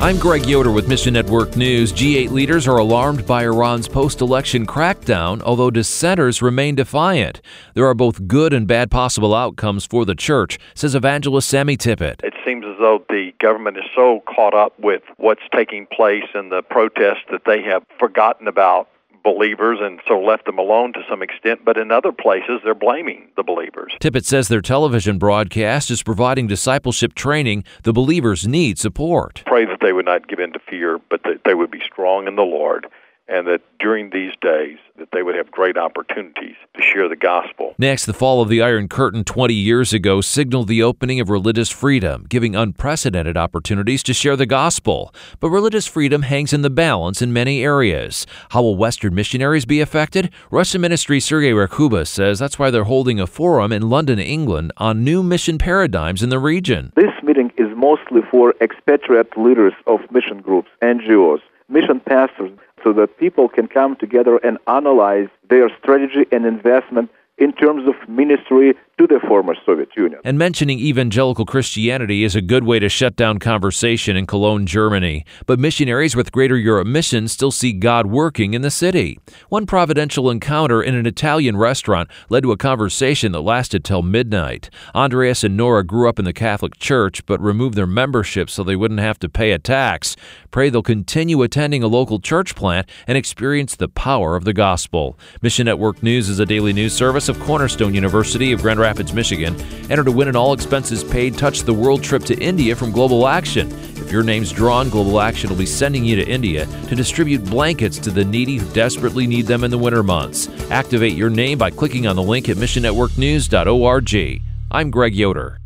I'm Greg Yoder with Mission Network News. G8 leaders are alarmed by Iran's post-election crackdown, although dissenters remain defiant. There are both good and bad possible outcomes for the church, says evangelist Sammy Tippett. It seems as though the government is so caught up with what's taking place in the protests that they have forgotten about believers and so left them alone to some extent, but in other places they're blaming the believers. Tippett says their television broadcast is providing discipleship training the believers need support. Pray that they would not give in to fear, but that they would be strong in the Lord, and that during these days that they would have great opportunities to share the gospel. Next, the fall of the Iron Curtain 20 years ago signaled the opening of religious freedom, giving unprecedented opportunities to share the gospel. But religious freedom hangs in the balance in many areas. How will Western missionaries be affected? Russian Ministry Sergei Rakuba says that's why they're holding a forum in London, England, on new mission paradigms in the region. This meeting is mostly for expatriate leaders of mission groups, NGOs, mission pastors, so that people can come together and analyze their strategy and investment in terms of ministry to the former Soviet Union. And mentioning evangelical Christianity is a good way to shut down conversation in Cologne, Germany. But missionaries with Greater Europe Mission still see God working in the city. One providential encounter in an Italian restaurant led to a conversation that lasted till midnight. Andreas and Nora grew up in the Catholic Church but removed their membership so they wouldn't have to pay a tax. Pray they'll continue attending a local church plant and experience the power of the gospel. Mission Network News is a daily news service of Cornerstone University of Grand Rapids, Michigan. Enter to win an all-expenses-paid Touch the World trip to India from Global Action. If your name's drawn, Global Action will be sending you to India to distribute blankets to the needy who desperately need them in the winter months. Activate your name by clicking on the link at missionnetworknews.org. I'm Greg Yoder.